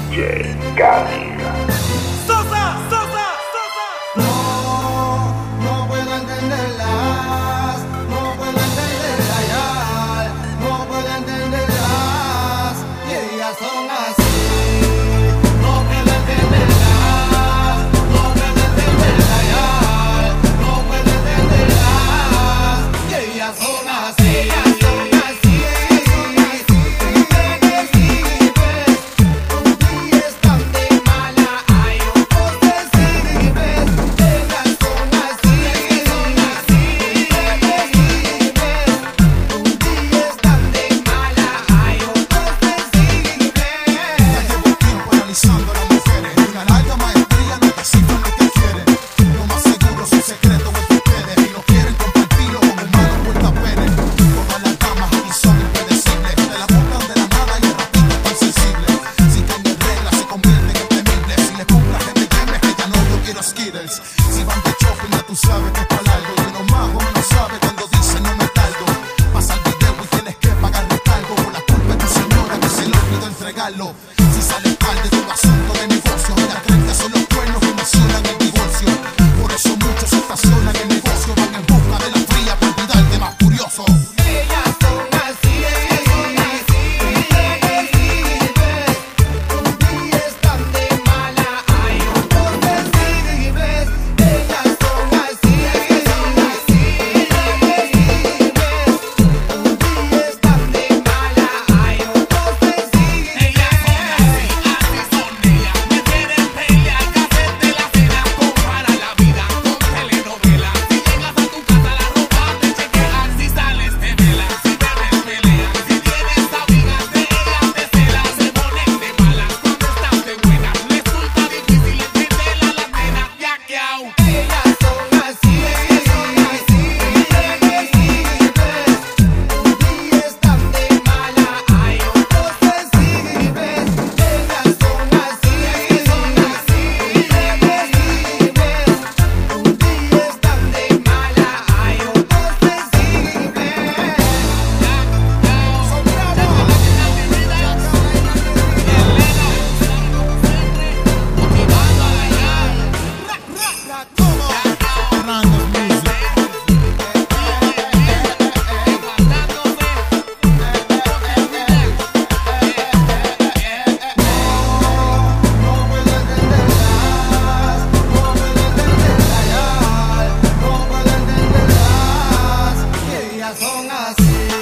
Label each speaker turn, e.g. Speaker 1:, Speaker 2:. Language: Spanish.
Speaker 1: DJ Cali.
Speaker 2: Sosa, Sosa, Sosa.
Speaker 3: No puedo entenderlas, no puedo entenderlas ya, no puedo entenderlas, y ellas son así. No puedo entenderlas, no puedo entenderlas ya, no puedo entenderlas, y ellas son así.
Speaker 4: Si van de shopping ya tú sabes que es para largo. Y uno más o menos sabe cuando dicen no me tardo. Pasa el video y tienes que pagar recargo por la culpa de tu señora que se le olvidó entregarlo. Si sales tarde de un asunto de negocio, mira, creen que son los cuernos que mencionan el divorcio. Por eso muchos se estacionan en el negocio, van en busca de la fría para olvidar de más curioso.
Speaker 3: Son así.